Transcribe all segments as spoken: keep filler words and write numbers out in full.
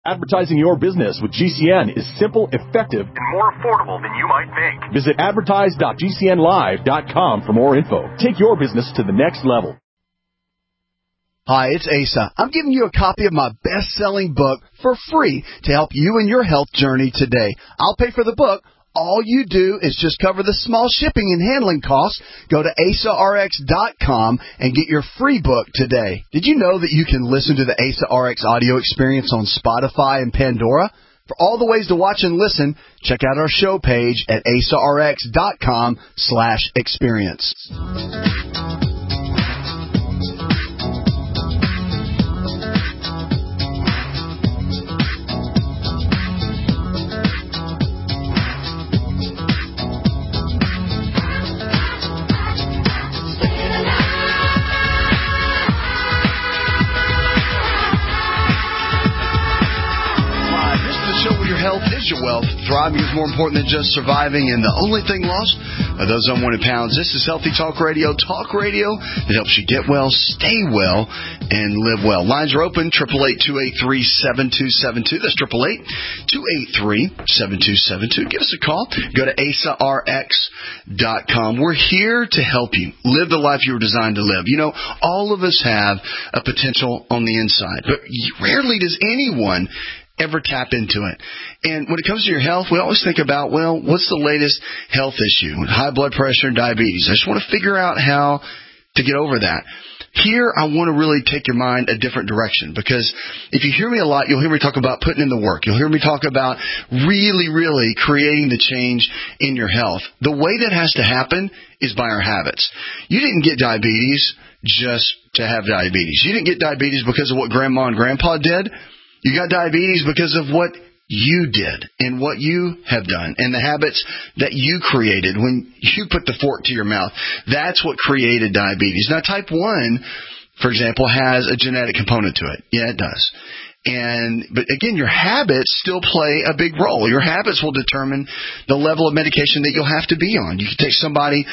Advertising your business with G C N is simple, effective, and more affordable than you might think. Visit advertise dot g c n live dot com for more info. Take your business to the next level. Hi, it's Asa. I'm giving you a copy of my best-selling book for free to help you in your health journey today. I'll pay for the book. All you do is just cover the small shipping and handling costs. Go to asa r x dot com and get your free book today. Did you know that you can listen to the Asa R X audio experience on Spotify and Pandora? For all the ways to watch and listen, check out our show page at asa r x dot com slash experience. Health is your wealth. Thriving is more important than just surviving, and the only thing lost are those unwanted pounds. This is Healthy Talk Radio, talk radio that helps you get well, stay well, and live well. Lines are open, eight eight eight, two eight three, seven two seven two. That's eight eight eight, two eight three, seven two seven two. Give us a call. Go to asa r x dot com. We're here to help you live the life you were designed to live. You know, all of us have a potential on the inside, but rarely does anyone ever tap into it. And when it comes to your health, we always think about, well, what's the latest health issue? High blood pressure and diabetes. I just want to figure out how to get over that. Here, I want to really take your mind a different direction, because if you hear me a lot, you'll hear me talk about putting in the work. You'll hear me talk about really, really creating the change in your health. The way that has to happen is by our habits. You didn't get diabetes just to have diabetes. You didn't get diabetes because of what grandma and grandpa did. You got diabetes because of what you did and what you have done and the habits that you created when you put the fork to your mouth. That's what created diabetes. Now, type one, for example, has a genetic component to it. Yeah, it does. And but again, your habits still play a big role. Your habits will determine the level of medication that you'll have to be on. You can take somebody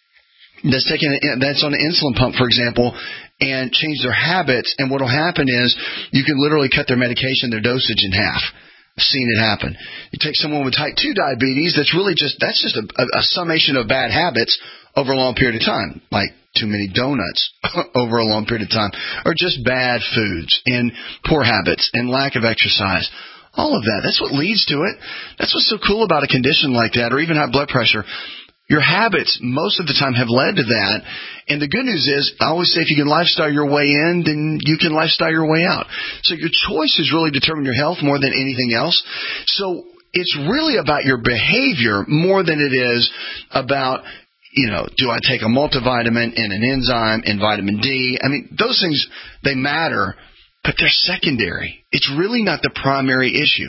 that's taking a, that's on an insulin pump, for example, and change their habits, and what will happen is you can literally cut their medication, their dosage in half. I've seen it happen. You take someone with type two diabetes, that's really just that's just a, a, a summation of bad habits over a long period of time, like too many donuts over a long period of time, or just bad foods and poor habits and lack of exercise. All of that. That's what leads to it. That's what's so cool about a condition like that, or even high blood pressure. Your habits, most of the time, have led to that. And the good news is, I always say if you can lifestyle your way in, then you can lifestyle your way out. So your choices really determine your health more than anything else. So it's really about your behavior more than it is about, you know, do I take a multivitamin and an enzyme and vitamin D? I mean, those things, they matter, but they're secondary. It's really not the primary issue.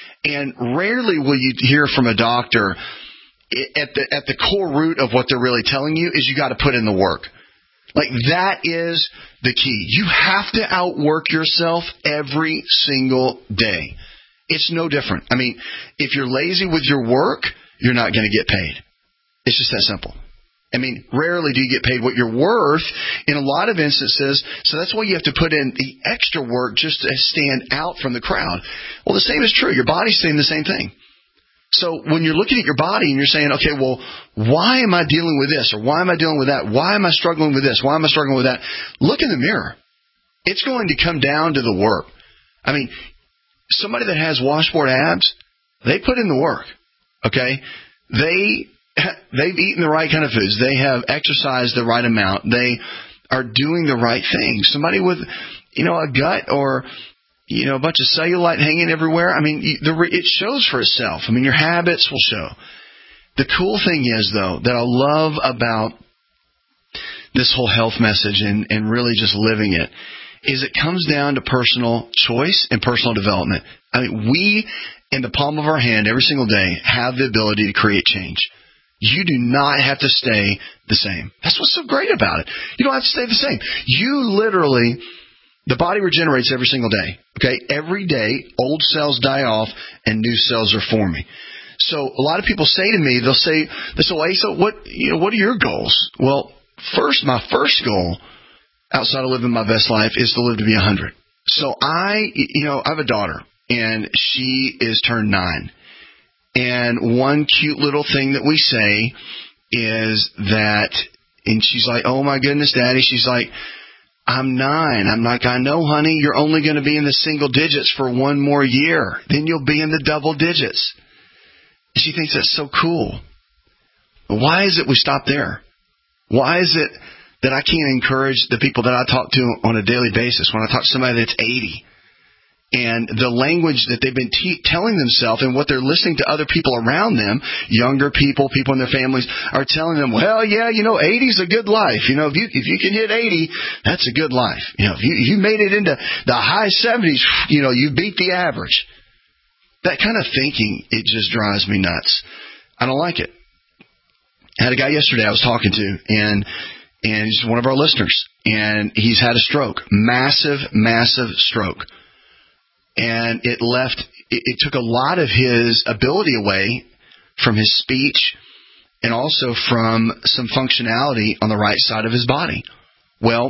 And rarely will you hear from a doctor at the at the core root of what they're really telling you is you got to put in the work. Like, that is the key. You have to outwork yourself every single day. It's no different. I mean, if you're lazy with your work, you're not going to get paid. It's just that simple. I mean, rarely do you get paid what you're worth in a lot of instances, so that's why you have to put in the extra work just to stand out from the crowd. Well, the same is true. Your body's saying the same thing. So when you're looking at your body and you're saying, okay, well, why am I dealing with this? Or why am I dealing with that? Why am I struggling with this? Why am I struggling with that? Look in the mirror. It's going to come down to the work. I mean, somebody that has washboard abs, they put in the work, okay? They, they've eaten the right kind of foods. They have exercised the right amount. They are doing the right things. Somebody with, you know, a gut or you know, a bunch of cellulite hanging everywhere. I mean, the, it shows for itself. I mean, your habits will show. The cool thing is, though, that I love about this whole health message and, and really just living it, is it comes down to personal choice and personal development. I mean, we, in the palm of our hand every single day, have the ability to create change. You do not have to stay the same. That's what's so great about it. You don't have to stay the same. You literally... The body regenerates every single day. Okay, every day, old cells die off and new cells are forming. So a lot of people say to me, they'll say, they say, well, Asa, what, you know, what are your goals? Well, first, my first goal outside of living my best life is to live to be one hundred. So I, you know, I have a daughter. and she is turned nine. And one cute little thing that we say is that, and she's like, oh my goodness, Daddy. She's like, I'm nine. I'm like, I know, honey, you're only going to be in the single digits for one more year. Then you'll be in the double digits. She thinks that's so cool. Why is it we stop there? Why is it that I can't encourage the people that I talk to on a daily basis when I talk to somebody that's eighty? And the language that they've been te- telling themselves and what they're listening to other people around them, younger people, people in their families, are telling them, well, yeah, you know, eighty's a good life. You know, if you if you can hit eighty, that's a good life. You know, if you, if you made it into the high seventies, you know, you beat the average. That kind of thinking, it just drives me nuts. I don't like it. I had a guy yesterday I was talking to, and and he's one of our listeners, and he's had a stroke, massive, massive stroke. And it left, it, it took a lot of his ability away from his speech and also from some functionality on the right side of his body. Well,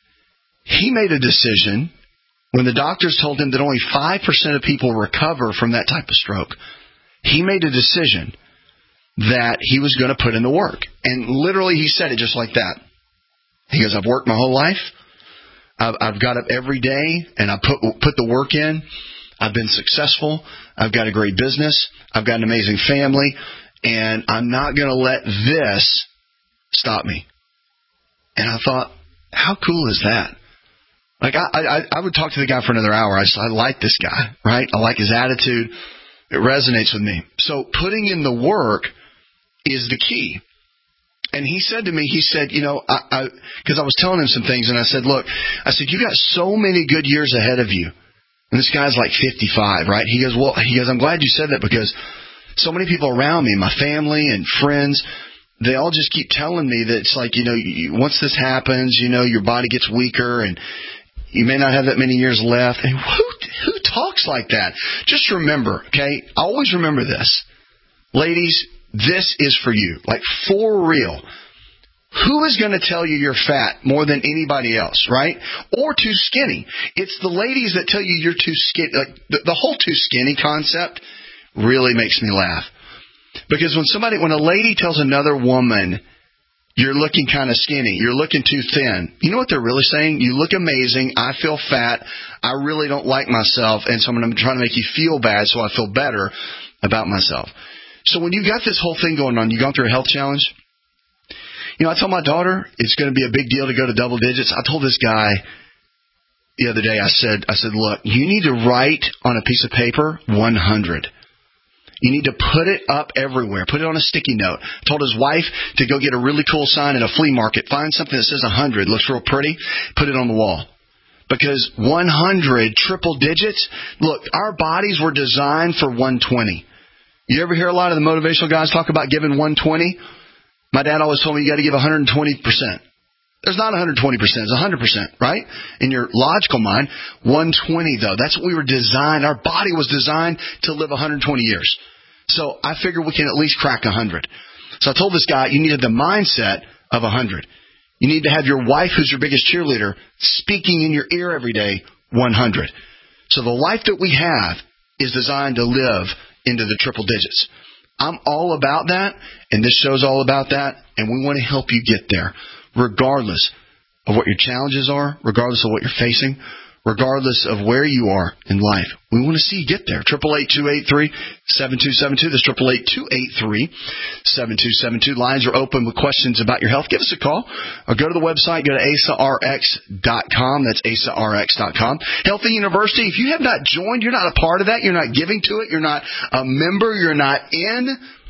he made a decision when the doctors told him that only five percent of people recover from that type of stroke. He made a decision that he was going to put in the work. And literally he said it just like that. He goes, I've worked my whole life. I've got up every day and I put put the work in. I've been successful. I've got a great business. I've got an amazing family. And I'm not going to let this stop me. And I thought, how cool is that? Like, I, I, I would talk to the guy for another hour. I just, I like this guy, right? I like his attitude. It resonates with me. So putting in the work is the key. And he said to me, he said, you know, I, I, because I was telling him some things, and I said, look, I said, you got so many good years ahead of you. And this guy's like fifty-five, right? He goes, well, he goes, I'm glad you said that because so many people around me, my family and friends, they all just keep telling me that it's like, you know, you, once this happens, you know, your body gets weaker and you may not have that many years left. And who, who talks like that? Just remember, okay, always remember this. Ladies, this is for you, like for real. Who is going to tell you you're fat more than anybody else, right? Or too skinny? It's the ladies that tell you you're too skinny. Like the, the whole too skinny concept really makes me laugh. Because when somebody, when a lady tells another woman, you're looking kind of skinny, you're looking too thin, you know what they're really saying? You look amazing, I feel fat, I really don't like myself, and so I'm trying to make you feel bad so I feel better about myself. So when you got this whole thing going on, you gone through a health challenge? You know, I told my daughter it's going to be a big deal to go to double digits. I told this guy the other day, I said, I said, look, you need to write on a piece of paper one hundred. You need to put it up everywhere. Put it on a sticky note. I told his wife to go get a really cool sign at a flea market. Find something that says one hundred. Looks real pretty. Put it on the wall. Because one hundred, triple digits, look, our bodies were designed for one twenty. You ever hear a lot of the motivational guys talk about giving one twenty? My dad always told me you got to give one hundred twenty percent. There's not one hundred twenty percent. It's one hundred percent, right? In your logical mind, one hundred twenty, though. That's what we were designed. Our body was designed to live one hundred twenty years. So I figured we can at least crack one hundred. So I told this guy, you needed the mindset of one hundred. You need to have your wife, who's your biggest cheerleader, speaking in your ear every day, one hundred. So the life that we have is designed to live into the triple digits. I'm all about that, and this show's all about that, and we want to help you get there, regardless of what your challenges are, regardless of what you're facing, regardless of where you are in life. We want to see you get there. eight eight eight, two eight three, seven two seven two. That's eight eight eight, two eight three, seven two seven two. Lines are open with questions about your health. Give us a call or go to the website. Go to asa r x dot com. That's asa r x dot com. Healthy University. If you have not joined, you're not a part of that. You're not giving to it. You're not a member. You're not in.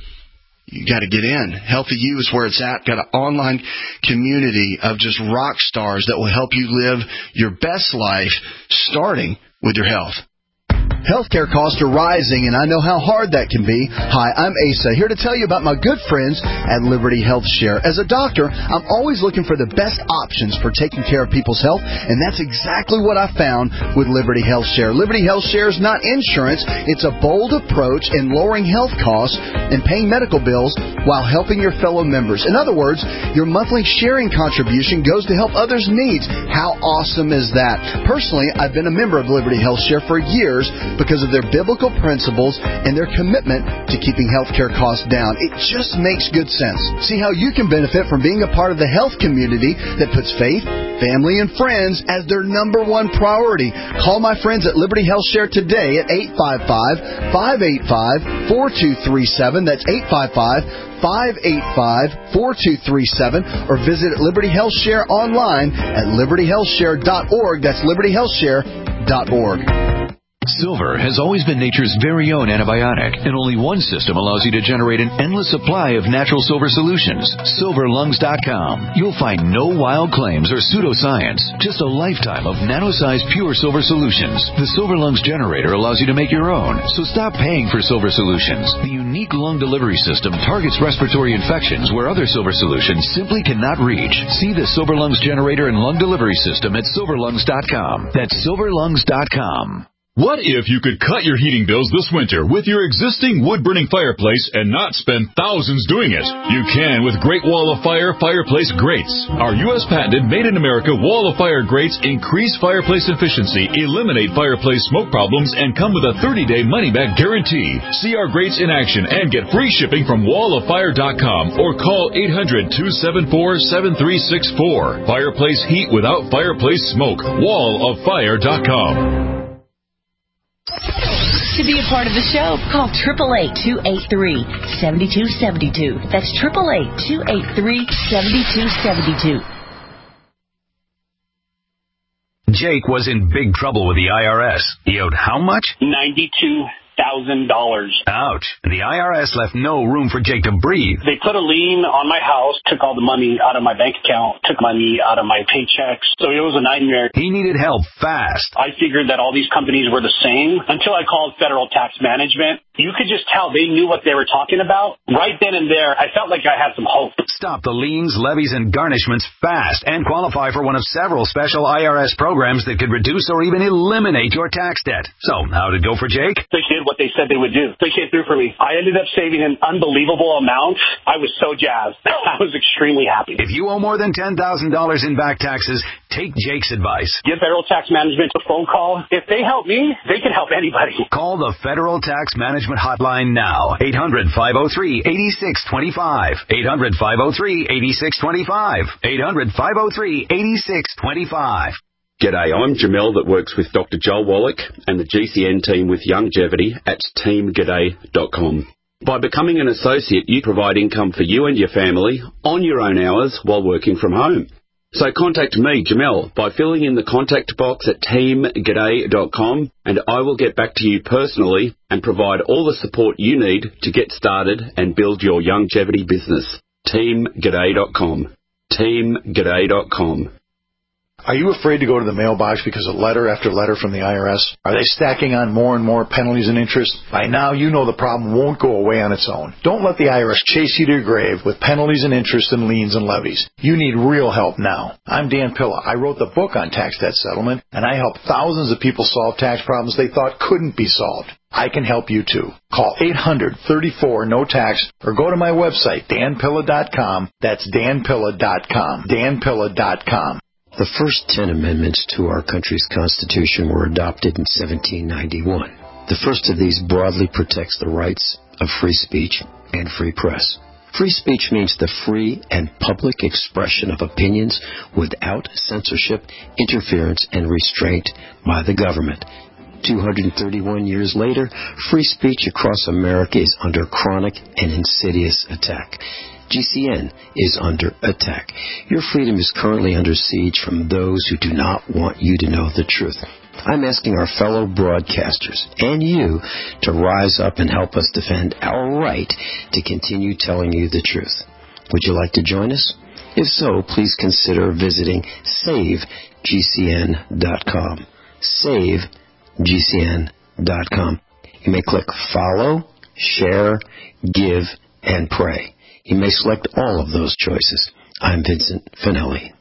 You got to get in. Healthy U is where it's at. Got an online community of just rock stars that will help you live your best life, starting with your health. Healthcare costs are rising, and I know how hard that can be. Hi, I'm Asa, here to tell you about my good friends at Liberty Health Share. As a doctor, I'm always looking for the best options for taking care of people's health, and that's exactly what I found with Liberty Health Share. Liberty Health Share is not insurance. It's a bold approach in lowering health costs and paying medical bills while helping your fellow members. In other words, your monthly sharing contribution goes to help others' needs. How awesome is that? Personally, I've been a member of Liberty Health Share for years, because of their biblical principles and their commitment to keeping healthcare costs down. It just makes good sense. See how you can benefit from being a part of the health community that puts faith, family, and friends as their number one priority. Call my friends at Liberty Health Share today at eight five five, five eight five, four two three seven. That's eight five five, five eight five, four two three seven. Or visit Liberty Health Share online at liberty health share dot org. That's liberty health share dot org. Silver has always been nature's very own antibiotic, and only one system allows you to generate an endless supply of natural silver solutions. silver lungs dot com. You'll find no wild claims or pseudoscience, just a lifetime of nano-sized pure silver solutions. The Silver Lungs generator allows you to make your own, so stop paying for silver solutions. The unique lung delivery system targets respiratory infections where other silver solutions simply cannot reach. See the Silver Lungs generator and lung delivery system at silver lungs dot com. That's silver lungs dot com. What if you could cut your heating bills this winter with your existing wood-burning fireplace and not spend thousands doing it? You can with Great Wall of Fire fireplace grates. Our U S patented made-in-America Wall of Fire grates increase fireplace efficiency, eliminate fireplace smoke problems, and come with a thirty-day money-back guarantee. See our grates in action and get free shipping from wall of fire dot com or call eight hundred, two seven four, seven three six four. Fireplace heat without fireplace smoke. wall of fire dot com. To be a part of the show, call eight eight eight, two eight three, seven two seven two. That's eight eight eight, two eight three, seven two seven two. Jake was in big trouble with the I R S. He owed how much? ninety-two thousand dollars. Ouch. The I R S left no room for Jake to breathe. They put a lien on my house, took all the money out of my bank account, took money out of my paychecks. So it was a nightmare. He needed help fast. I figured that all these companies were the same until I called Federal Tax Management. You could just tell they knew what they were talking about. Right then and there, I felt like I had some hope. Stop the liens, levies, and garnishments fast and qualify for one of several special I R S programs that could reduce or even eliminate your tax debt. So, how did it go for Jake? They did what they said they would do. They came through for me. I ended up saving an unbelievable amount. I was so jazzed. I was extremely happy. If you owe more than ten thousand dollars in back taxes, take Jake's advice. Give Federal Tax Management a phone call. If they help me, they can help anybody. Call the Federal Tax Management Hotline now. eight hundred, five oh three, eight six two five. eight hundred, five oh three, eight six two five. eight hundred, five oh three, eight six two five. G'day, I'm Jamel that works with Doctor Joel Wallach and the G C N team with Longevity at team g'day dot com. By becoming an associate, you provide income for you and your family on your own hours while working from home. So contact me, Jamel, by filling in the contact box at team g'day dot com, and I will get back to you personally and provide all the support you need to get started and build your longevity business. team g'day dot com. team g'day dot com. Are you afraid to go to the mailbox because of letter after letter from the I R S? Are they stacking on more and more penalties and interest? By now, you know the problem won't go away on its own. Don't let the I R S chase you to your grave with penalties and interest and liens and levies. You need real help now. I'm Dan Pilla. I wrote the book on tax debt settlement, and I help thousands of people solve tax problems they thought couldn't be solved. I can help you too. Call eight hundred, thirty-four, no tax or go to my website, dan pilla dot com. That's dan pilla dot com. dan pilla dot com. The first ten amendments to our country's Constitution were adopted in seventeen ninety-one. The first of these broadly protects the rights of free speech and free press. Free speech means the free and public expression of opinions without censorship, interference, and restraint by the government. two hundred thirty-one years later, free speech across America is under chronic and insidious attack. G C N is under attack. Your freedom is currently under siege from those who do not want you to know the truth. I'm asking our fellow broadcasters and you to rise up and help us defend our right to continue telling you the truth. Would you like to join us? If so, please consider visiting save G C N dot com. save G C N dot com. You may click follow, share, give, and pray. You may select all of those choices. I'm Vincent Finelli.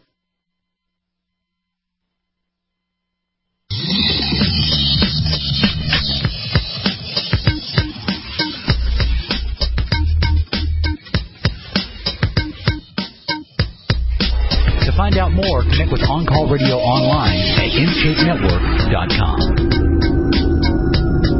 To find out more, connect with On Call Radio online at in cape network dot com.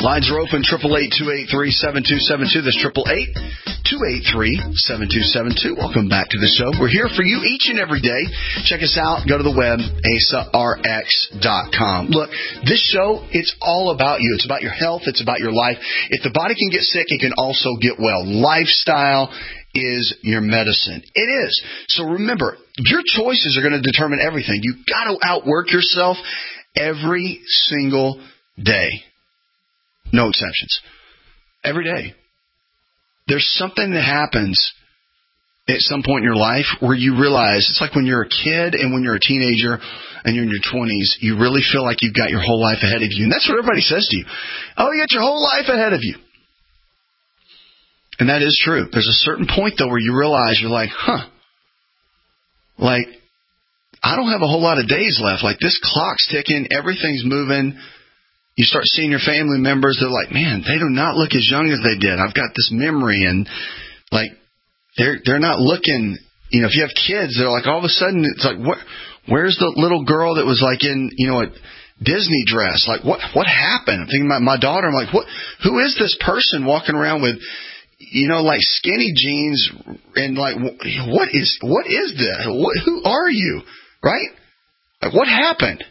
Lines are open, eight eight eight, two eight three, seven two seven two. That's eight eight eight, two eight three, seven two seven two. Welcome back to the show. We're here for you each and every day. Check us out. Go to the web, asa r x dot com. Look, this show, it's all about you. It's about your health. It's about your life. If the body can get sick, it can also get well. Lifestyle is your medicine. It is. So remember, your choices are going to determine everything. You've got to outwork yourself every single day. No exceptions. Every day. There's something that happens at some point in your life where you realize, it's like when you're a kid and when you're a teenager and you're in your twenties, you really feel like you've got your whole life ahead of you. And that's what everybody says to you. Oh, you got your whole life ahead of you. And that is true. There's a certain point, though, where you realize you're like, huh, like, I don't have a whole lot of days left. Like, this clock's ticking. Everything's moving. You start seeing your family members. They're like, man, they do not look as young as they did. I've got this memory. And, like, they're they're not looking. You know, if you have kids, they're like, all of a sudden, it's like, what? Where's the little girl that was, like, in, you know, a Disney dress? Like, what what happened? I'm thinking about my daughter. I'm like, what? Who is this person walking around with, you know, like skinny jeans and like, what is what is this? What, who are you? Right? Like, what happened?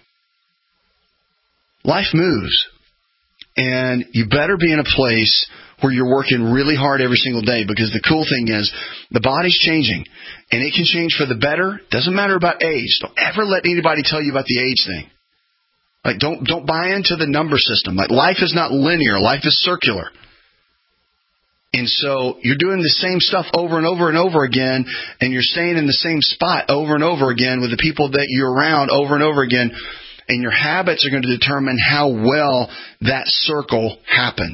Life moves. And you better be in a place where you're working really hard every single day, because the cool thing is the body's changing and it can change for the better. Doesn't matter about age. Don't ever let anybody tell you about the age thing. Like, don't don't buy into the number system. Like, life is not linear. Life is circular. And so you're doing the same stuff over and over and over again, and you're staying in the same spot over and over again with the people that you're around over and over again, and your habits are going to determine how well that circle happens.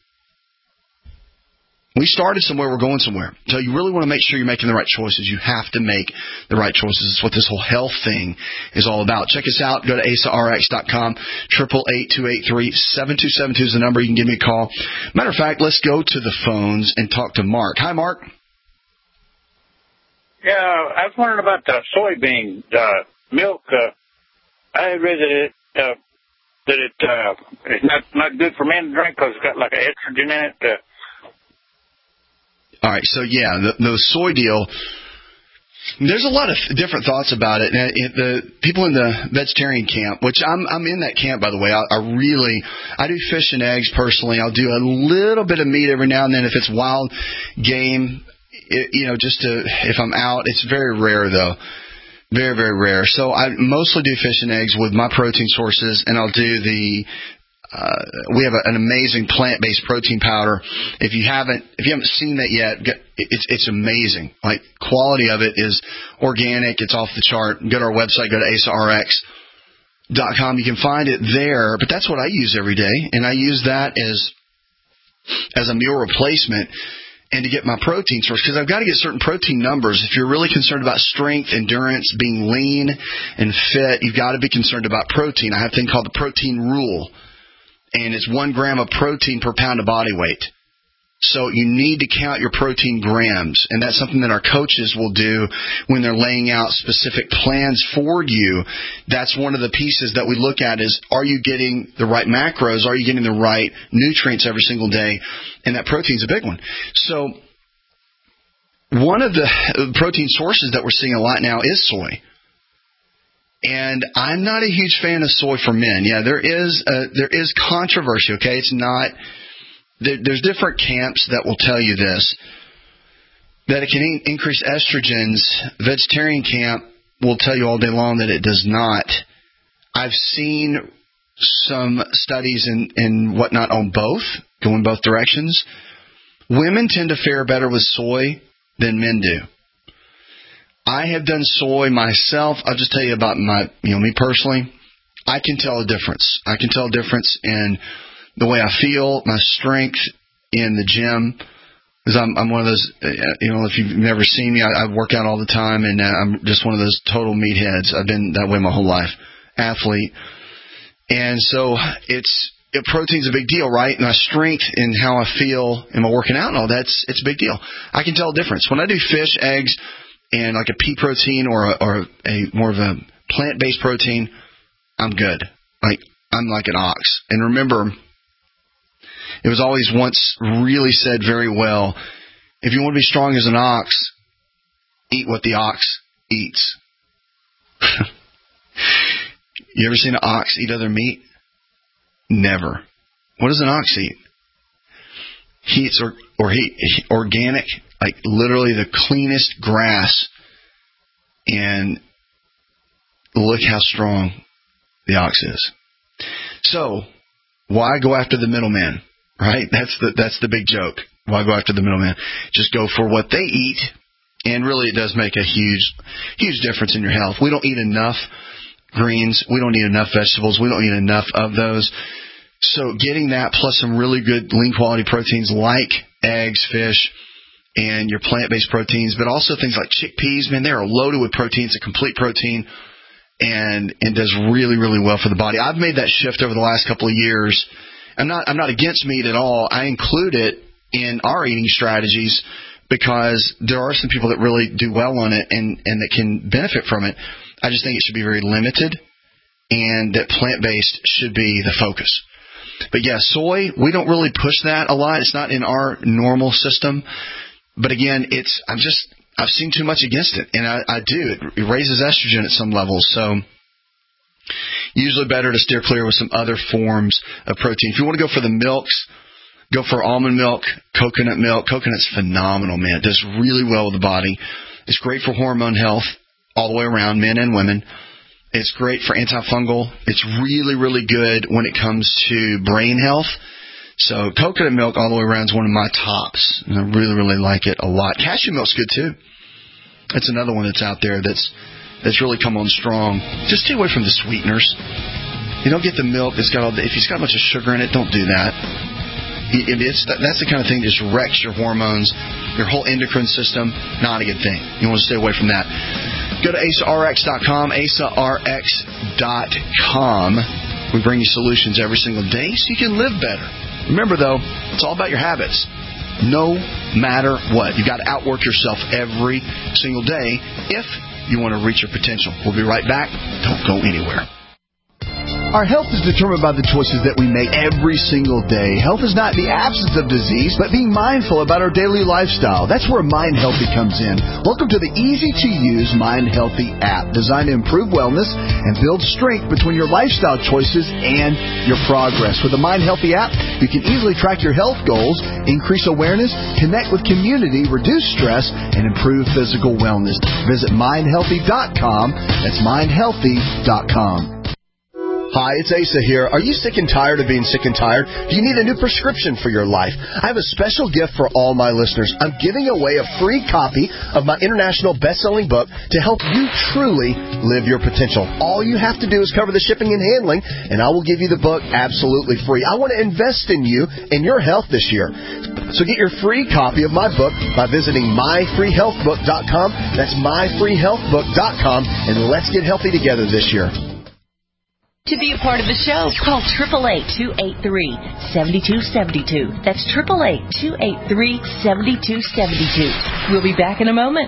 We started somewhere, we're going somewhere. So you really want to make sure you're making the right choices. You have to make the right choices. It's what this whole health thing is all about. Check us out. Go to asa r x dot com. eight eight eight, two eight three, seven two seven two is the number. You can give me a call. Matter of fact, let's go to the phones and talk to Mark. Hi, Mark. Yeah, I was wondering about the soybean uh, milk. Uh, I read that it, uh, that it uh, it's not, not good for men to drink because it's got like an estrogen in it. Uh, All right, so yeah, the, the soy deal, there's a lot of different thoughts about it. And it, the people in the vegetarian camp, which I'm I'm in that camp, by the way, I, I really, I do fish and eggs personally. I'll do a little bit of meat every now and then if it's wild game, it, you know, just to, if I'm out. It's very rare, though. Very, very rare. So I mostly do fish and eggs with my protein sources, and I'll do the Uh, we have a, an amazing plant-based protein powder. If you haven't, if you haven't seen that yet, it's it's amazing. Like, quality of it is organic. It's off the chart. Go to our website. Go to asa r x dot com. You can find it there. But that's what I use every day, and I use that as as a meal replacement and to get my protein source, because I've got to get certain protein numbers. If you're really concerned about strength, endurance, being lean and fit, you've got to be concerned about protein. I have a thing called the protein rule. And it's one gram of protein per pound of body weight. So you need to count your protein grams. And that's something that our coaches will do when they're laying out specific plans for you. That's one of the pieces that we look at is, are you getting the right macros? Are you getting the right nutrients every single day? And that protein's a big one. So one of the protein sources that we're seeing a lot now is soy. And I'm not a huge fan of soy for men. Yeah, there is a, there is controversy, okay? It's not there, – there's different camps that will tell you this, that it can in, increase estrogens. Vegetarian camp will tell you all day long that it does not. I've seen some studies and, and whatnot on both, going both directions. Women tend to fare better with soy than men do. I have done soy myself. I'll just tell you about my, you know, me personally. I can tell a difference. I can tell a difference in the way I feel, my strength in the gym. Because I'm, I'm one of those, you know, if you've never seen me, I, I work out all the time, and I'm just one of those total meatheads. I've been that way my whole life, athlete. And so it's, it, protein's a big deal, right? My strength and how I feel and my working out and all that's, it's a big deal. I can tell a difference. When I do fish, eggs, and like a pea protein or a, or a more of a plant-based protein, I'm good. Like, I'm like an ox. And remember, It was always once really said very well, if you want to be strong as an ox, eat what the ox eats. You ever seen an ox eat other meat? Never. What does an ox eat? He eats or, or he, organic, like literally the cleanest grass. And look how strong the ox is. So, why go after the middleman? Right? That's the that's the big joke. Why go after the middleman? Just go for what they eat. And really, it does make a huge, huge difference in your health. We don't eat enough greens. We don't eat enough vegetables. We don't eat enough of those. So getting that plus some really good lean quality proteins like eggs, fish, and your plant-based proteins, but also things like chickpeas, man, they are loaded with protein. It's a complete protein and it does really, really well for the body. I've made that shift over the last couple of years. I'm not, I'm not against meat at all. I include it in our eating strategies because there are some people that really do well on it and, and that can benefit from it. I just think it should be very limited and that plant-based should be the focus. But yeah, soy, we don't really push that a lot. It's not in our normal system. But again, it's I'm just I've seen too much against it, and I, I do. It, it raises estrogen at some levels, so usually better to steer clear with some other forms of protein. If you want to go for the milks, go for almond milk, coconut milk. Coconut's phenomenal, man. It does really well with the body. It's great for hormone health all the way around, men and women. It's great for antifungal. It's really, really good when it comes to brain health. So coconut milk all the way around is one of my tops. And I really, really like it a lot. Cashew milk's good too. That's another one that's out there that's that's really come on strong. Just stay away from the sweeteners. You don't get the milk that's got all the, if it's got a bunch of sugar in it, don't do that. It, it's, that's the kind of thing that just wrecks your hormones, your whole endocrine system. Not a good thing. You want to stay away from that. Go to A S A R X dot com, A S A R X dot com. We bring you solutions every single day so you can live better. Remember, though, it's all about your habits. No matter what. You've got to outwork yourself every single day if you want to reach your potential. We'll be right back. Don't go anywhere. Our health is determined by the choices that we make every single day. Health is not the absence of disease, but being mindful about our daily lifestyle. That's where Mind Healthy comes in. Welcome to the easy-to-use Mind Healthy app, designed to improve wellness and build strength between your lifestyle choices and your progress. With the Mind Healthy app, you can easily track your health goals, increase awareness, connect with community, reduce stress, and improve physical wellness. Visit mind healthy dot com. That's mind healthy dot com. Hi, it's Asa here. Are you sick and tired of being sick and tired? Do you need a new prescription for your life? I have a special gift for all my listeners. I'm giving away a free copy of my international best-selling book to help you truly live your potential. All you have to do is cover the shipping and handling, and I will give you the book absolutely free. I want to invest in you and your health this year. So get your free copy of my book by visiting my free health book dot com. That's my free health book dot com, and let's get healthy together this year. To be a part of the show, call eight eight eight, two eight three, seven two seven two. That's eight eight eight, two eight three, seven two seven two. We'll be back in a moment.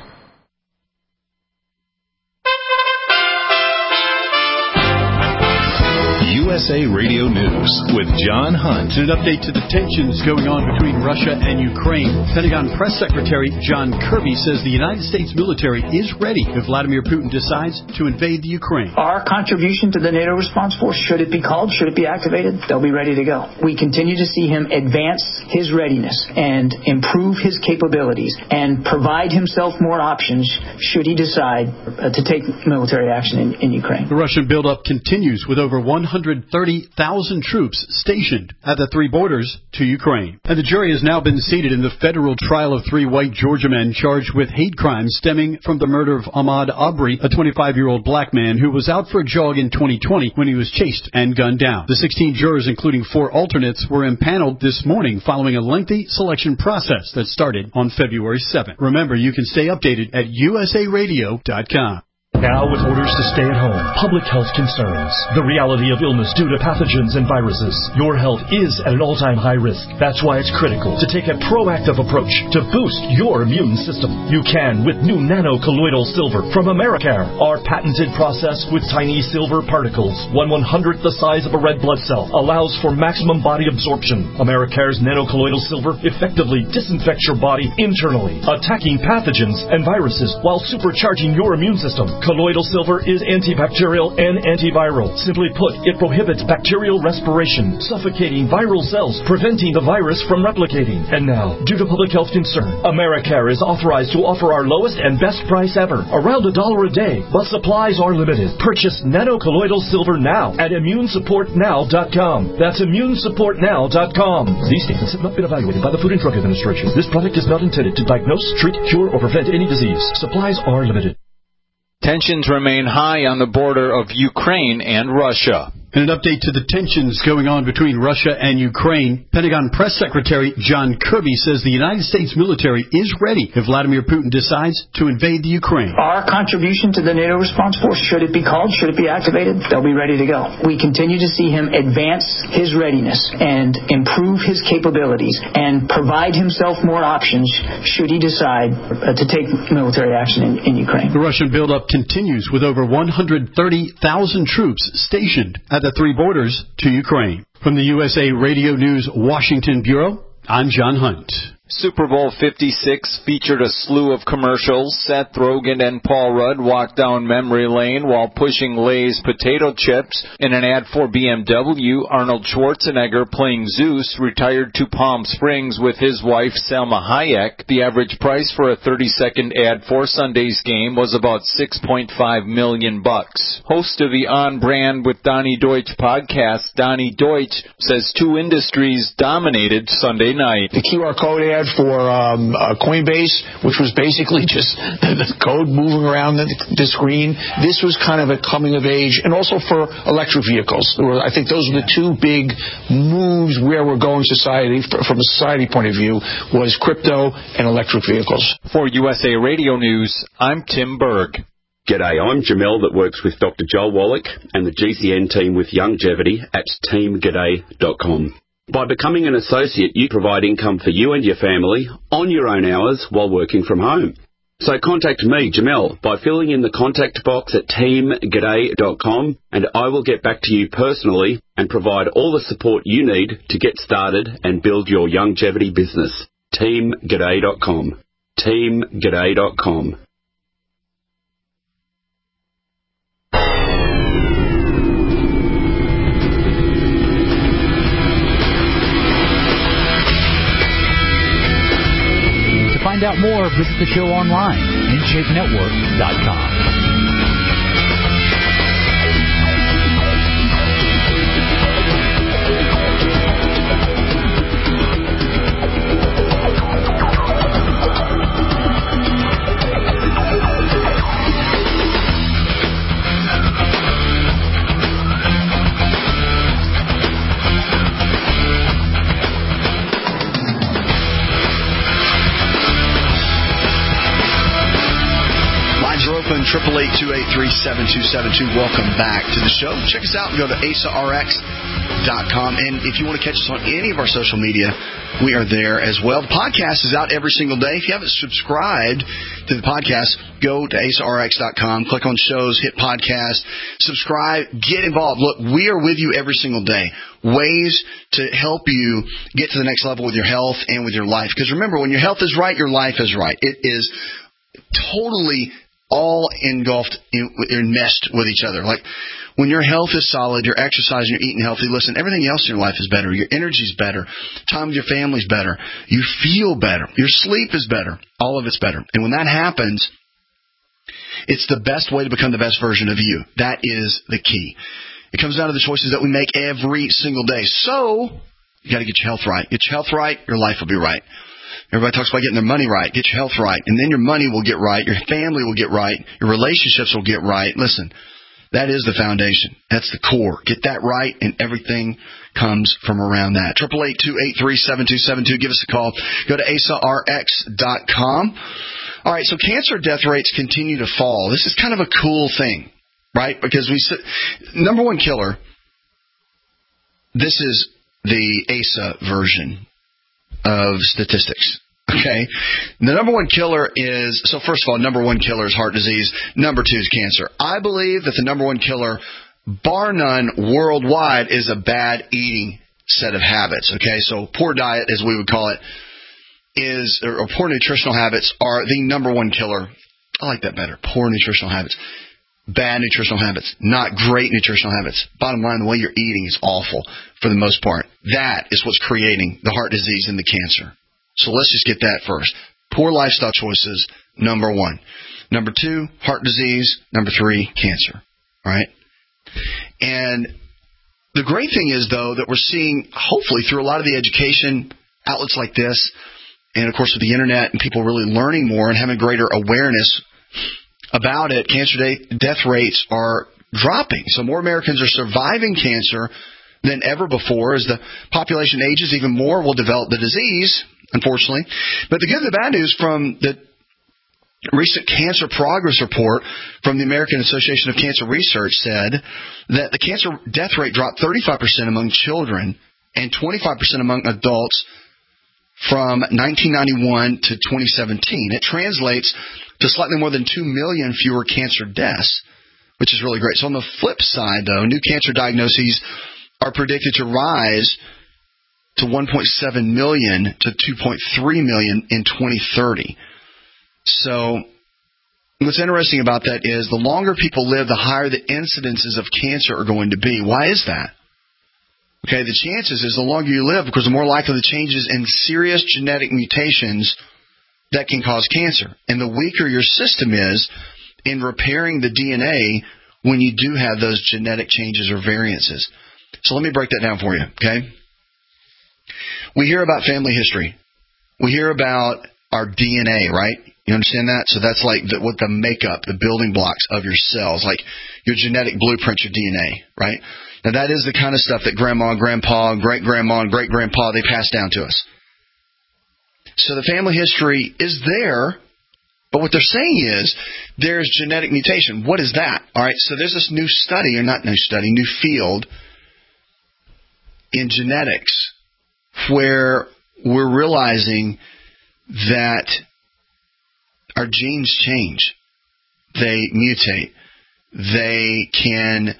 U S A Radio News with John Hunt. An update to the tensions going on between Russia and Ukraine. Pentagon Press Secretary John Kirby says the United States military is ready if Vladimir Putin decides to invade the Ukraine. Our contribution to the NATO response force, should it be called, should it be activated, they'll be ready to go. We continue to see him advance his readiness and improve his capabilities and provide himself more options should he decide uh, to take military action in, in Ukraine. The Russian buildup continues with over one hundred thirty thousand troops stationed at the three borders to Ukraine. And the jury has now been seated in the federal trial of three white Georgia men charged with hate crimes stemming from the murder of Ahmaud Arbery, a twenty-five-year-old black man who was out for a jog in twenty twenty when he was chased and gunned down. The sixteen jurors, including four alternates, were impaneled this morning following a lengthy selection process that started on February seventh. Remember, you can stay updated at U S A radio dot com. Now with orders to stay at home, public health concerns, the reality of illness due to pathogens and viruses, your health is at an all-time high risk. That's why it's critical to take a proactive approach to boost your immune system. You can with new nano-colloidal silver from Americare. Our patented process with tiny silver particles, one one-hundredth the size of a red blood cell, allows for maximum body absorption. Americare's nano-colloidal silver effectively disinfects your body internally, attacking pathogens and viruses while supercharging your immune system. Colloidal silver is antibacterial and antiviral. Simply put, it prohibits bacterial respiration, suffocating viral cells, preventing the virus from replicating. And now, due to public health concern, Americare is authorized to offer our lowest and best price ever, around a dollar a day, but supplies are limited. Purchase nano-colloidal silver now at immune support now dot com. That's immune support now dot com. These statements have not been evaluated by the Food and Drug Administration. This product is not intended to diagnose, treat, cure, or prevent any disease. Supplies are limited. Tensions remain high on the border of Ukraine and Russia. In an update to the tensions going on between Russia and Ukraine, Pentagon Press Secretary John Kirby says the United States military is ready if Vladimir Putin decides to invade the Ukraine. Our contribution to the NATO response force, should it be called, should it be activated, they'll be ready to go. We continue to see him advance his readiness and improve his capabilities and provide himself more options should he decide uh, to take military action in, in Ukraine. The Russian buildup continues with over one hundred thirty thousand troops stationed at the three borders to Ukraine. From the U S A Radio News Washington Bureau, I'm John Hunt. Super Bowl fifty-six featured a slew of commercials. Seth Rogen and Paul Rudd walked down memory lane while pushing Lay's potato chips. In an ad for B M W, Arnold Schwarzenegger, playing Zeus, retired to Palm Springs with his wife Salma Hayek. The average price for a thirty-second ad for Sunday's game was about six point five million bucks. Host of the On Brand with Donnie Deutsch podcast, Donnie Deutsch, says two industries dominated Sunday night. The Q R code ad for um, uh, Coinbase, which was basically just the code moving around the, the screen. This was kind of a coming of age, and also for electric vehicles. I think those were the two big moves where we're going society, from a society point of view, was crypto and electric vehicles. For U S A Radio News, I'm Tim Berg. G'day, I'm Jamel that works with Doctor Joel Wallach and the G C N team with Youngevity at team g'day dot com. By becoming an associate, you provide income for you and your family on your own hours while working from home. So contact me, Jamel, by filling in the contact box at team g'day dot com, and I will get back to you personally and provide all the support you need to get started and build your Youngevity business. team g'day dot com. team g'day dot com. To find out more, visit the show online, in shape network dot com. Triple eight two eight three seven two seven two. Welcome back to the show. Check us out and go to asa r x dot com. And if you want to catch us on any of our social media, we are there as well. The podcast is out every single day. If you haven't subscribed to the podcast, go to asa r x dot com, click on shows, hit podcast, subscribe, get involved. Look, we are with you every single day. Ways to help you get to the next level with your health and with your life. Because remember, when your health is right, your life is right. It is totally all engulfed, enmeshed with each other. Like, when your health is solid, you're exercising, you're eating healthy, listen, everything else in your life is better. Your energy's better. Time with your family's better. You feel better. Your sleep is better. All of it's better. And when that happens, it's the best way to become the best version of you. That is the key. It comes down to the choices that we make every single day. So, you got to get your health right. Get your health right, your life will be right. Everybody talks about getting their money right. Get your health right. And then your money will get right. Your family will get right. Your relationships will get right. Listen, That is the foundation. That's the core. Get that right, and everything comes from around that. eight eight eight, two eight three, seven two seven two. Give us a call. Go to asa r x dot com. All right, so cancer death rates continue to fall. This is kind of a cool thing, right? Because we number one killer, this is the A S A version of statistics. Okay, the number one killer is, so first of all, number one killer is heart disease. Number two is cancer. I believe that the number one killer, bar none, worldwide, is a bad eating set of habits. Okay, so poor diet, as we would call it, is, or poor nutritional habits are the number one killer. I like that better. Poor nutritional habits. Bad nutritional habits. Not great nutritional habits. Bottom line, the way you're eating is awful for the most part. That is what's creating the heart disease and the cancer. So let's just get that first. Poor lifestyle choices, number one. Number two, heart disease. Number three, cancer. All right? And the great thing is, though, that we're seeing, hopefully, through a lot of the education outlets like this, and, of course, with the Internet and people really learning more and having greater awareness about it, cancer death rates are dropping. So more Americans are surviving cancer than ever before. As the population ages, even more will develop the disease, unfortunately. But the good and the bad news from the recent Cancer Progress Report from the American Association of Cancer Research said that the cancer death rate dropped thirty-five percent among children and twenty-five percent among adults from nineteen ninety-one to twenty seventeen. It translates to slightly more than two million fewer cancer deaths, which is really great. So on the flip side, though, new cancer diagnoses are predicted to rise to one point seven million to two point three million in twenty thirty. So what's interesting about that is the longer people live, the higher the incidences of cancer are going to be. Why is that? Okay, the chances is the longer you live, because the more likely the changes in serious genetic mutations that can cause cancer. And the weaker your system is in repairing the D N A when you do have those genetic changes or variances. So let me break that down for you, okay? We hear about family history. We hear about our D N A, right? You understand that? So that's like the, what the makeup, the building blocks of your cells, like your genetic blueprint, your D N A, right? Now that is the kind of stuff that grandma, grandpa, great-grandma, and great-grandpa, they pass down to us. So the family history is there, but what they're saying is there's genetic mutation. What is that? All right, so there's this new study, or not new study, new field in genetics where we're realizing that our genes change. They mutate. They can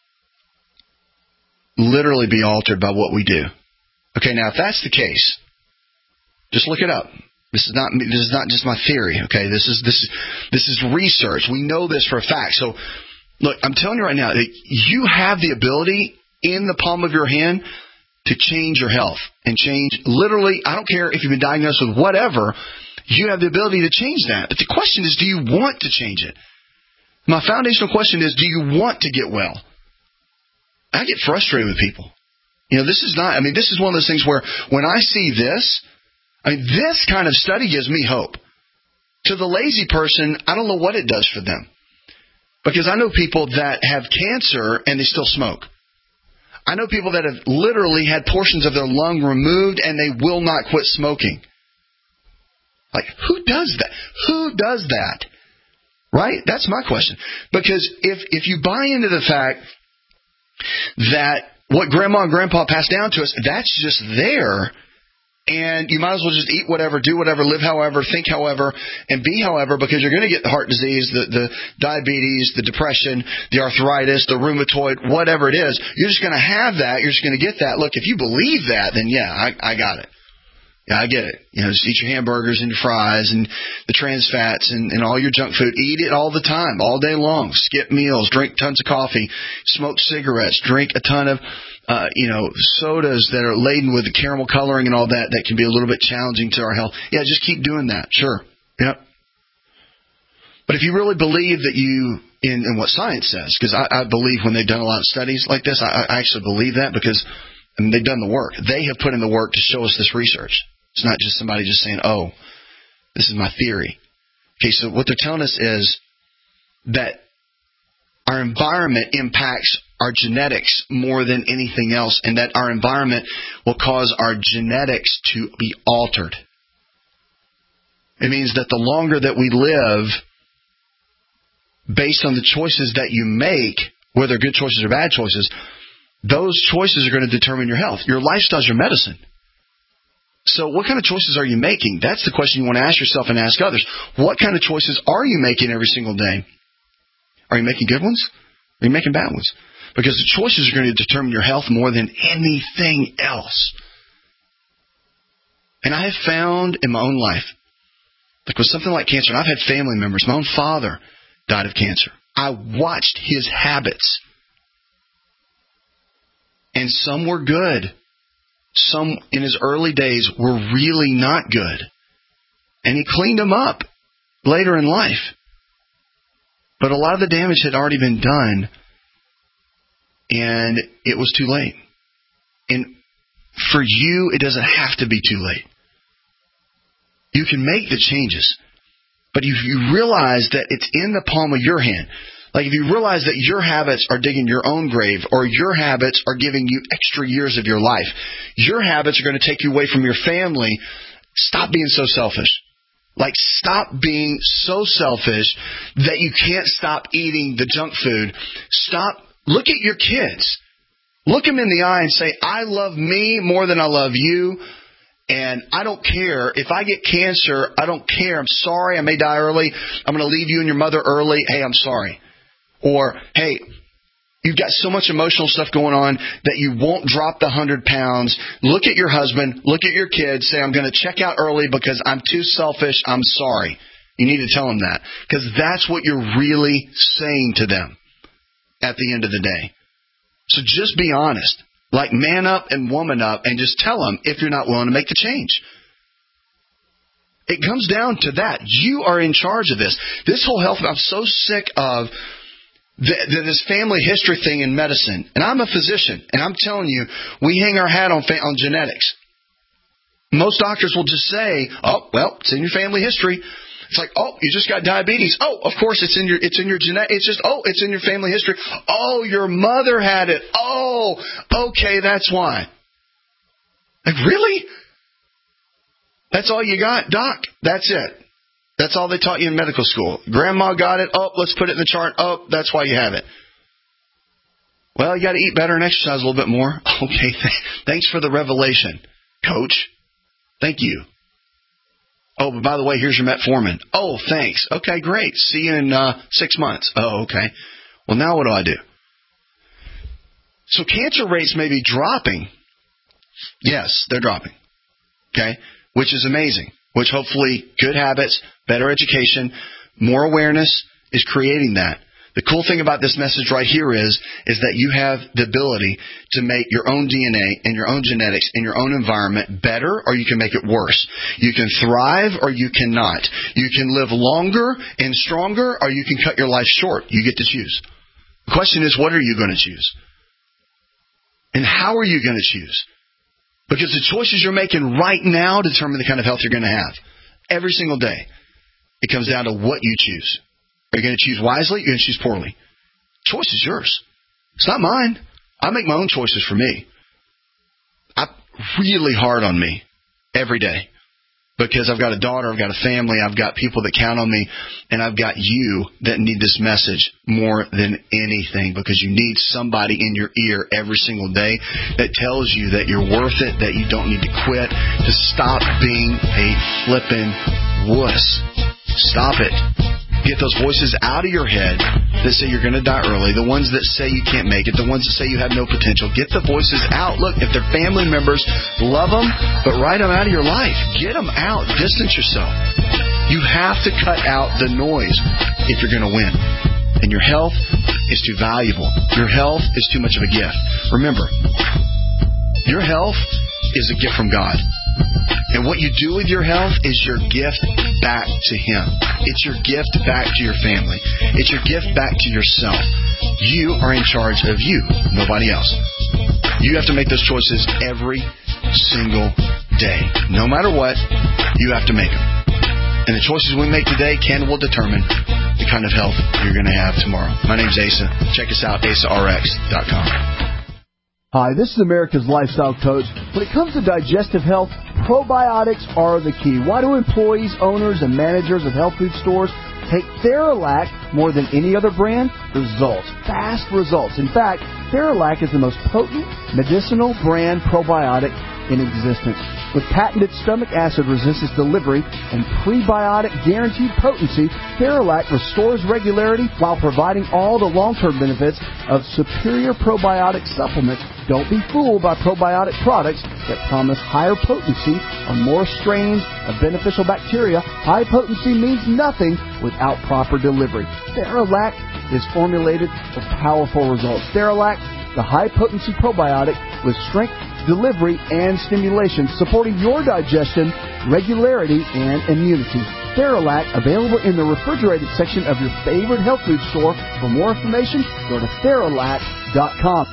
literally be altered by what we do. Okay, now if that's the case, just look it up. This is not this is not just my theory, okay? This is this is this is research. We know this for a fact. So look, I'm telling you right now that you have the ability in the palm of your hand to change your health and change literally, I don't care if you've been diagnosed with whatever, you have the ability to change that. But the question is, do you want to change it? My foundational question is, do you want to get well? I get frustrated with people. You know, this is not, I mean, this is one of those things where when I see this, I mean, this kind of study gives me hope. To the lazy person, I don't know what it does for them. Because I know people that have cancer and they still smoke. I know people that have literally had portions of their lung removed and they will not quit smoking. Like, who does that? Who does that? Right? That's my question. Because if if you buy into the fact that what grandma and grandpa passed down to us, that's just there, and you might as well just eat whatever, do whatever, live however, think however, and be however, because you're going to get the heart disease, the, the diabetes, the depression, the arthritis, the rheumatoid, whatever it is. You're just going to have that. You're just going to get that. Look, if you believe that, then yeah, I, I got it. Yeah, I get it. You know, just eat your hamburgers and your fries and the trans fats and, and all your junk food. Eat it all the time, all day long. Skip meals, drink tons of coffee, smoke cigarettes, drink a ton of, uh, you know, sodas that are laden with the caramel coloring and all that that can be a little bit challenging to our health. Yeah, just keep doing that. Sure. Yep. But if you really believe that you, in, in what science says, because I, I believe when they've done a lot of studies like this, I, I actually believe that because I mean, they've done the work. They have put in the work to show us this research. It's not just somebody just saying, oh, this is my theory. Okay, so what they're telling us is that our environment impacts our genetics more than anything else, and that our environment will cause our genetics to be altered. It means that the longer that we live, based on the choices that you make, whether good choices or bad choices, those choices are going to determine your health. Your lifestyle is your medicine. So what kind of choices are you making? That's the question you want to ask yourself and ask others. What kind of choices are you making every single day? Are you making good ones? Are you making bad ones? Because the choices are going to determine your health more than anything else. And I have found in my own life, like with something like cancer, and I've had family members, my own father died of cancer. I watched his habits. And some were good. Some in his early days were really not good. And he cleaned them up later in life. But a lot of the damage had already been done, and it was too late. And for you, it doesn't have to be too late. You can make the changes. But if you realize that it's in the palm of your hand, like if you realize that your habits are digging your own grave, or your habits are giving you extra years of your life, your habits are going to take you away from your family, stop being so selfish. Like, stop being so selfish that you can't stop eating the junk food. Stop. Look at your kids. Look them in the eye and say, I love me more than I love you. And I don't care. If I get cancer, I don't care. I'm sorry. I may die early. I'm going to leave you and your mother early. Hey, I'm sorry. Or, hey, you've got so much emotional stuff going on that you won't drop the hundred pounds. Look at your husband. Look at your kids. Say, I'm going to check out early because I'm too selfish. I'm sorry. You need to tell them that. Because that's what you're really saying to them at the end of the day. So just be honest. Like, man up and woman up and just tell them if you're not willing to make the change. It comes down to that. You are in charge of this. This whole health, I'm so sick of the, the, this family history thing in medicine. And I'm a physician, and I'm telling you, we hang our hat on, on genetics. Most doctors will just say, oh, well, it's in your family history. It's like, oh, you just got diabetes. Oh, of course, it's in your it's in your genetic. It's just, oh, it's in your family history. Oh, your mother had it. Oh, okay, that's why. Like, really? That's all you got, doc? That's it. That's all they taught you in medical school. Grandma got it. Oh, let's put it in the chart. Oh, that's why you have it. Well, you got to eat better and exercise a little bit more. Okay, th- thanks for the revelation, coach. Thank you. Oh, but by the way, here's your metformin. Oh, thanks. Okay, great. See you in uh, six months. Oh, okay. Well, now what do I do? So cancer rates may be dropping. Yes, they're dropping. Okay, which is amazing. Which hopefully good habits, better education, more awareness is creating that. The cool thing about this message right here is, is that you have the ability to make your own D N A and your own genetics and your own environment better, or you can make it worse. You can thrive or you cannot. You can live longer and stronger, or you can cut your life short. You get to choose. The question is, what are you going to choose? And how are you going to choose? Because the choices you're making right now determine the kind of health you're going to have. Every single day. It comes down to what you choose. Are you going to choose wisely? You're going to choose poorly. Choice is yours. It's not mine. I make my own choices for me. I'm really hard on me every day because I've got a daughter, I've got a family, I've got people that count on me, and I've got you that need this message more than anything because you need somebody in your ear every single day that tells you that you're worth it, that you don't need to quit, to stop being a flippin' wuss. Stop it. Get those voices out of your head that say you're going to die early, the ones that say you can't make it, the ones that say you have no potential. Get the voices out. Look, if they're family members, love them, but write them out of your life. Get them out. Distance yourself. You have to cut out the noise if you're going to win. And your health is too valuable. Your health is too much of a gift. Remember, your health is a gift from God. And what you do with your health is your gift back to Him. It's your gift back to your family. It's your gift back to yourself. You are in charge of you, nobody else. You have to make those choices every single day. No matter what, you have to make them. And the choices we make today can will determine the kind of health you're going to have tomorrow. My name's Asa. Check us out, asa r x dot com. Hi, this is America's Lifestyle Coach. When it comes to digestive health, probiotics are the key. Why do employees, owners, and managers of health food stores take Theralac more than any other brand? Results. Fast results. In fact, Theralac is the most potent medicinal brand probiotic in existence. With patented stomach acid resistance delivery and prebiotic guaranteed potency, Theralac restores regularity while providing all the long-term benefits of superior probiotic supplements. Don't be fooled by probiotic products that promise higher potency or more strains of beneficial bacteria. High potency means nothing without proper delivery. Theralac is formulated for powerful results. Theralac, the high-potency probiotic with strength, delivery, and stimulation, supporting your digestion, regularity, and immunity. Theralac, available in the refrigerated section of your favorite health food store. For more information, go to Theralac dot com.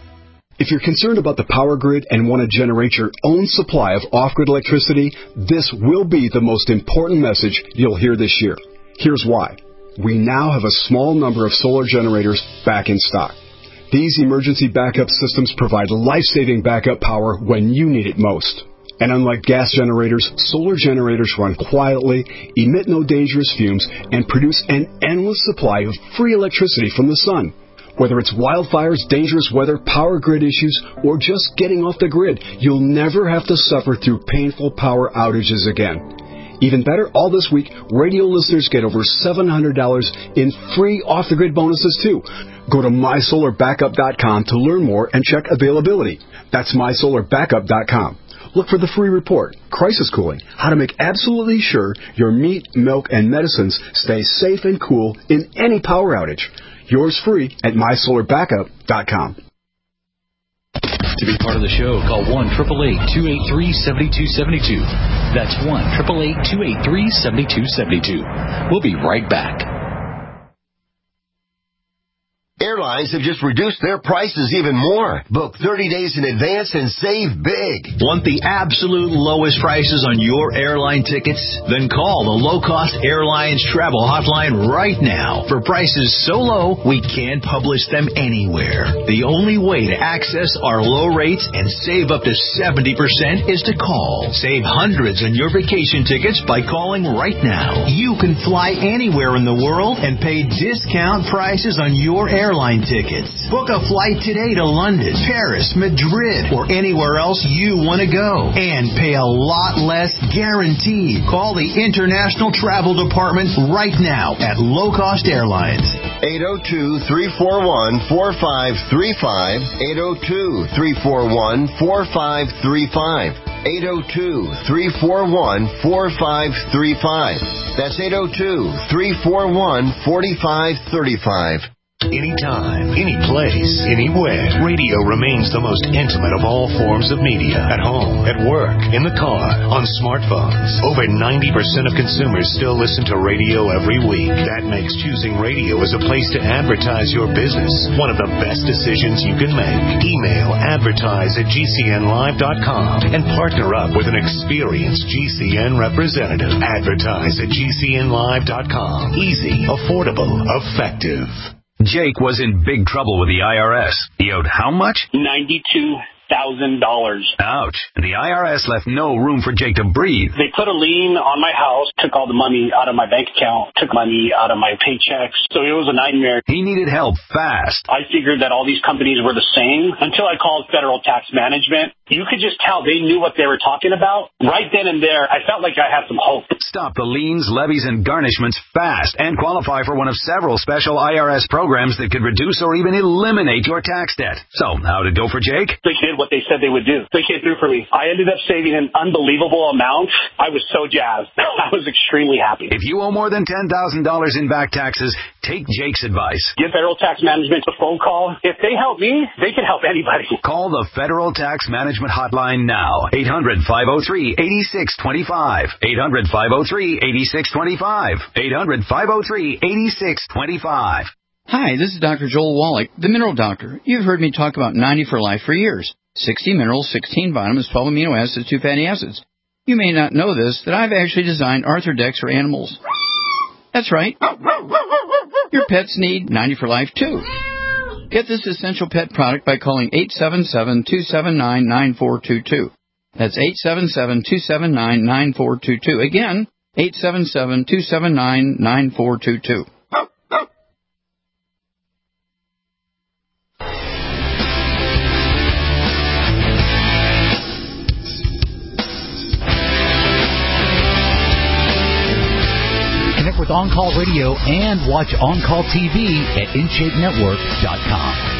If you're concerned about the power grid and want to generate your own supply of off-grid electricity, this will be the most important message you'll hear this year. Here's why. We now have a small number of solar generators back in stock. These emergency backup systems provide life-saving backup power when you need it most. And unlike gas generators, solar generators run quietly, emit no dangerous fumes, and produce an endless supply of free electricity from the sun. Whether it's wildfires, dangerous weather, power grid issues, or just getting off the grid, you'll never have to suffer through painful power outages again. Even better, all this week, radio listeners get over seven hundred dollars in free off-the-grid bonuses, too. Go to my solar backup dot com to learn more and check availability. That's my solar backup dot com. Look for the free report, Crisis Cooling, how to make absolutely sure your meat, milk, and medicines stay safe and cool in any power outage. Yours free at my solar backup dot com. To be part of the show, call one eight eight eight, two eight three, seven two seven two. That's one eight eight eight, two eight three, seven two seven two. We'll be right back. Airlines have just reduced their prices even more. Book thirty days in advance and save big. Want the absolute lowest prices on your airline tickets? Then call the Low Cost Airlines Travel Hotline right now. For prices so low, we can't publish them anywhere. The only way to access our low rates and save up to seventy percent is to call. Save hundreds on your vacation tickets by calling right now. You can fly anywhere in the world and pay discount prices on your airline airline tickets. Book a flight today to London, Paris, Madrid, or anywhere else you want to go and pay a lot less guaranteed. Call the International Travel Department right now at Low Cost Airlines. eight oh two, three four one, four five three five. eight oh two, three four one, four five three five. eight oh two, three four one, four five three five. That's eight oh two, three four one, four five three five. Anytime, any place, anywhere, radio remains the most intimate of all forms of media. At home, at work, in the car, on smartphones. Over ninety percent of consumers still listen to radio every week. That makes choosing radio as a place to advertise your business one of the best decisions you can make. Email advertise at g c n live dot com and partner up with an experienced G C N representative. Advertise at g c n live dot com. Easy, affordable, effective. Jake was in big trouble with the I R S. He owed how much? ninety-two thousand dollars. Ouch. And the I R S left no room for Jake to breathe. They put a lien on my house, took all the money out of my bank account, took money out of my paychecks. So it was a nightmare. He needed help fast. I figured that all these companies were the same until I called Federal Tax Management. You could just tell they knew what they were talking about. Right then and there, I felt like I had some hope. Stop the liens, levies, and garnishments fast and qualify for one of several special I R S programs that could reduce or even eliminate your tax debt. So, how'd it go for Jake? They did what they said they would do. They came through for me. I ended up saving an unbelievable amount. I was so jazzed. I was extremely happy. If you owe more than ten thousand dollars in back taxes, take Jake's advice. Give Federal Tax Management a phone call. If they help me, they can help anybody. Call the Federal Tax Management Hotline now. eight hundred, five oh three, eight six two five. eight hundred, five oh three, eight six two five. eight hundred, five oh three, eight six two five. Hi, this is Doctor Joel Wallach, the Mineral Doctor. You've heard me talk about ninety for Life for years. sixty minerals, sixteen vitamins, twelve amino acids, two fatty acids. You may not know this, that I've actually designed Arthrodex for animals. That's right. Your pets need ninety for Life, too. Get this essential pet product by calling eight seven seven, two seven nine, nine four two two. That's eight seven seven, two seven nine, nine four two two. Again, eight seven seven, two seven nine, nine four two two. Connect with On Call Radio and watch On Call T V at in shape network dot com.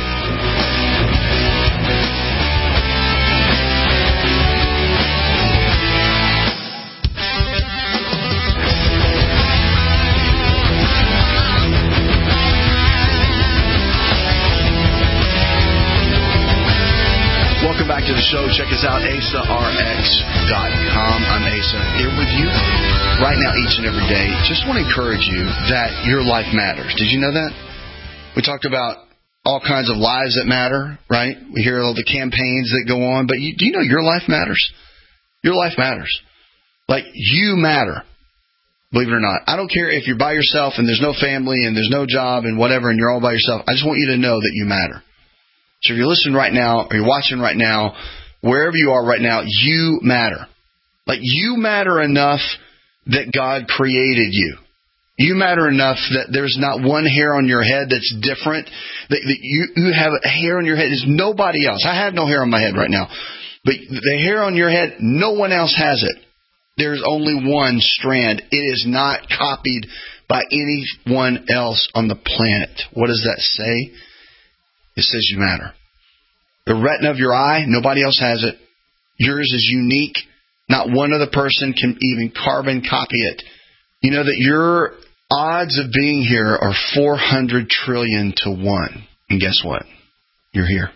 Welcome back to the show. Check us out, asa r x dot com. I'm Asa, here with you right now each and every day. Just want to encourage you that your life matters. Did you know that? We talked about all kinds of lives that matter, right? We hear all the campaigns that go on, but you, do you know your life matters? Your life matters. Like, you matter, believe it or not. I don't care if you're by yourself and there's no family and there's no job and whatever and you're all by yourself. I just want you to know that you matter. So if you're listening right now or you're watching right now, wherever you are right now, you matter. Like, you matter enough that God created you. You matter enough that there's not one hair on your head that's different. That, that you, you have a hair on your head. There's nobody else. I have no hair on my head right now. But the hair on your head, no one else has it. There's only one strand. It is not copied by anyone else on the planet. What does that say? It says you matter. The retina of your eye, nobody else has it. Yours is unique. Not one other person can even carbon copy it. You know that your odds of being here are four hundred trillion to one. And guess what? You're here.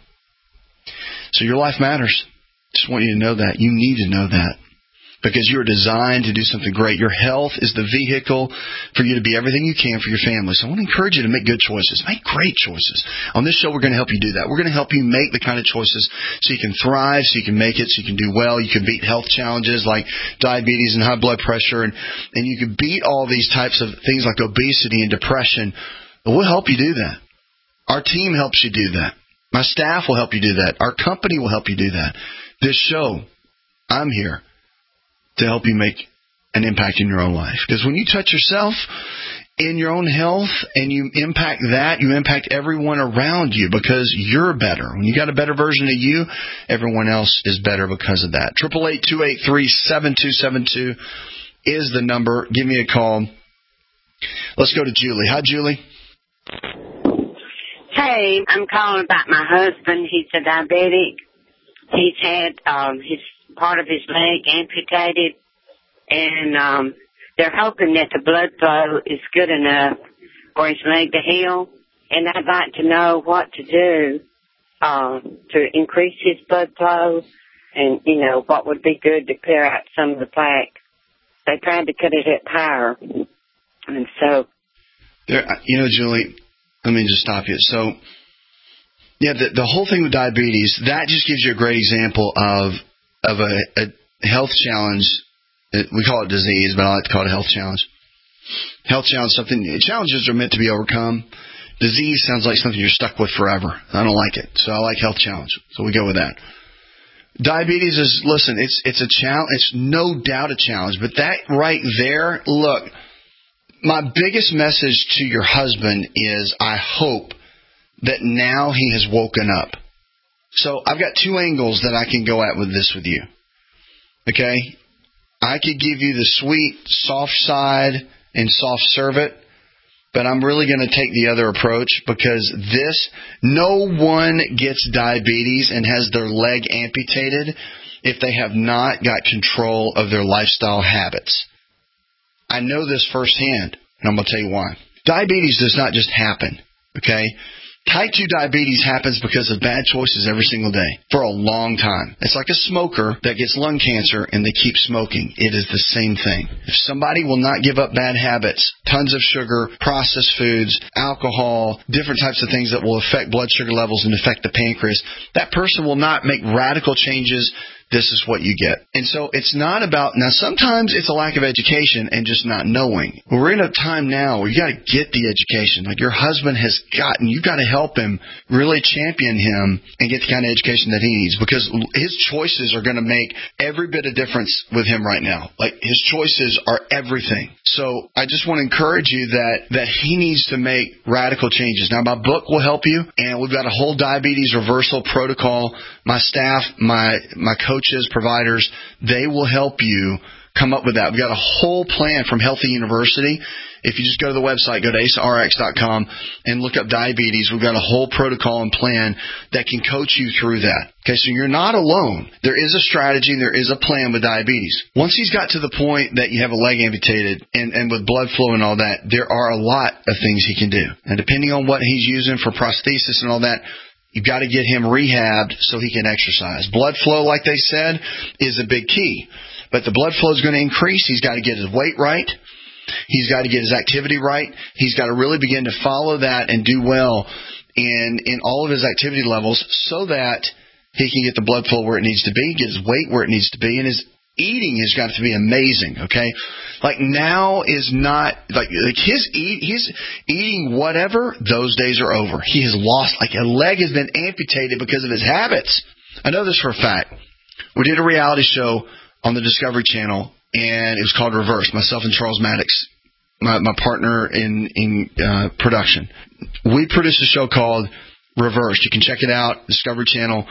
So your life matters. Just want you to know that. You need to know that. Because you're designed to do something great. Your health is the vehicle for you to be everything you can for your family. So I want to encourage you to make good choices. Make great choices. On this show, we're going to help you do that. We're going to help you make the kind of choices so you can thrive, so you can make it, so you can do well. You can beat health challenges like diabetes and high blood pressure. And, and you can beat all these types of things like obesity and depression. But we'll help you do that. Our team helps you do that. My staff will help you do that. Our company will help you do that. This show, I'm here to help you make an impact in your own life. Because when you touch yourself in your own health and you impact that, you impact everyone around you because you're better. When you got a better version of you, everyone else is better because of that. eight eight eight, two eight three, seven two seven two is the number. Give me a call. Let's go to Julie. Hi, Julie. Hey, I'm calling about my husband. He's a diabetic. He's had um, his part of his leg amputated, and um, they're hoping that the blood flow is good enough for his leg to heal. And I'd like to know what to do um, to increase his blood flow, and, you know, what would be good to clear out some of the plaque. They tried to cut it up higher, and so... There, you know, Julie, let me just stop you. So, yeah, the, the whole thing with diabetes, that just gives you a great example of of a, a health challenge. We call it disease, but I like to call it a health challenge. Health challenge, something, challenges are meant to be overcome. Disease sounds like something you're stuck with forever. I don't like it. So I like health challenge. So we go with that. Diabetes is, listen, it's it's a challenge. It's no doubt a challenge. But that right there, look, my biggest message to your husband is I hope that now he has woken up. So I've got two angles that I can go at with this with you. Okay? I could give you the sweet, soft side and soft serve it, but I'm really going to take the other approach because this, no one gets diabetes and has their leg amputated if they have not got control of their lifestyle habits. I know this firsthand, and I'm going to tell you why. Diabetes does not just happen, okay? Type two diabetes happens because of bad choices every single day for a long time. It's like a smoker that gets lung cancer and they keep smoking. It is the same thing. If somebody will not give up bad habits, tons of sugar, processed foods, alcohol, different types of things that will affect blood sugar levels and affect the pancreas, that person will not make radical changes this is what you get. And so it's not about, now sometimes it's a lack of education and just not knowing. We're in a time now where you got to get the education. Like your husband has gotten, you got to help him, really champion him and get the kind of education that he needs, because his choices are going to make every bit of difference with him right now. Like his choices are everything. So I just want to encourage you that, that he needs to make radical changes. Now my book will help you, and we've got a whole diabetes reversal protocol. My staff, my, my coaches, providers, they will help you come up with that. We've got a whole plan from Healthy University. If you just go to the website, go to A S A R X dot com and look up diabetes, we've got a whole protocol and plan that can coach you through that. Okay, so you're not alone. There is a strategy, there is a plan with diabetes. Once he's got to the point that you have a leg amputated and, and with blood flow and all that, there are a lot of things he can do. And depending on what he's using for prosthesis and all that, you've got to get him rehabbed so he can exercise. Blood flow, like they said, is a big key. But the blood flow is going to increase. He's got to get his weight right. He's got to get his activity right. He's got to really begin to follow that and do well in, in all of his activity levels so that he can get the blood flow where it needs to be, get his weight where it needs to be, and his eating has got to be amazing, okay? Like now is not, like, like his eat, he's eating whatever, those days are over. He has lost, like a leg has been amputated because of his habits. I know this for a fact. We did a reality show on the Discovery Channel, and it was called Reverse, myself and Charles Maddox, my, my partner in, in uh, production. We produced a show called Reverse. You can check it out, Discovery Channel.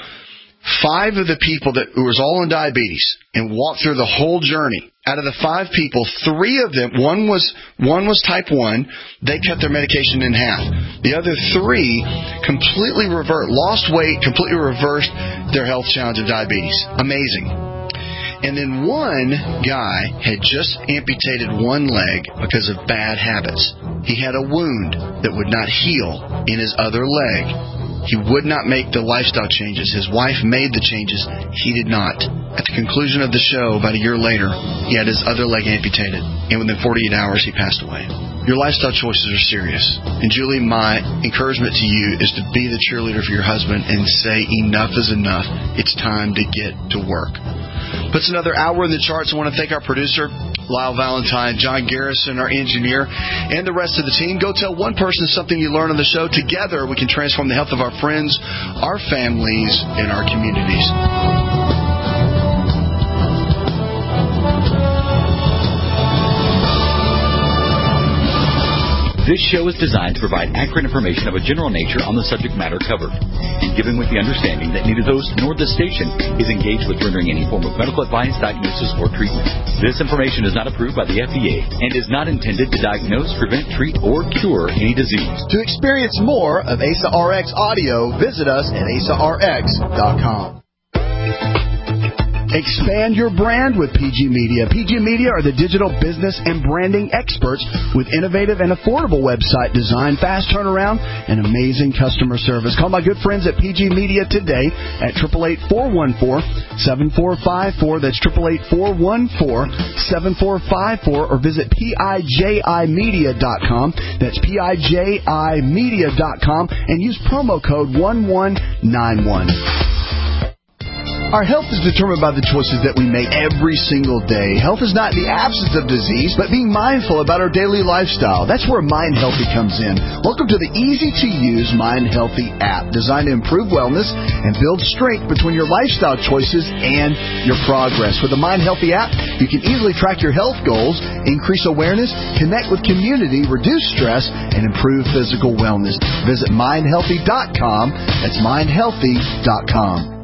Five of the people that who was all in diabetes and walked through the whole journey. Out of the five people, three of them, one was one was type one. They cut their medication in half. The other three completely revert, lost weight, completely reversed their health challenge of diabetes. Amazing. And then one guy had just amputated one leg because of bad habits. He had a wound that would not heal in his other leg. He would not make the lifestyle changes. His wife made the changes. He did not. At the conclusion of the show, about a year later, he had his other leg amputated. And within forty-eight hours, he passed away. Your lifestyle choices are serious. And Julie, my encouragement to you is to be the cheerleader for your husband and say enough is enough. It's time to get to work. Puts another hour in the charts. I want to thank our producer, Lyle Valentine, John Garrison, our engineer, and the rest of the team. Go tell one person something you learn on the show. Together, we can transform the health of our friends, our families, and our communities. This show is designed to provide accurate information of a general nature on the subject matter covered, and given with the understanding that neither host nor the station is engaged with rendering any form of medical advice, diagnosis, or treatment. This information is not approved by the F D A and is not intended to diagnose, prevent, treat, or cure any disease. To experience more of A S A R X audio, visit us at A S A R X dot com. Expand your brand with P G Media. P G Media are the digital business and branding experts with innovative and affordable website design, fast turnaround, and amazing customer service. Call my good friends at P G Media today at eight eight eight, four one four, seven four five four. That's eight eight eight, four one four, seven four five four, or visit P I J I media dot com. That's P I J I media dot com and use promo code one one nine one. Our health is determined by the choices that we make every single day. Health is not the absence of disease, but being mindful about our daily lifestyle. That's where Mind Healthy comes in. Welcome to the easy-to-use Mind Healthy app, designed to improve wellness and build strength between your lifestyle choices and your progress. With the Mind Healthy app, you can easily track your health goals, increase awareness, connect with community, reduce stress, and improve physical wellness. Visit mind healthy dot com. That's mind healthy dot com.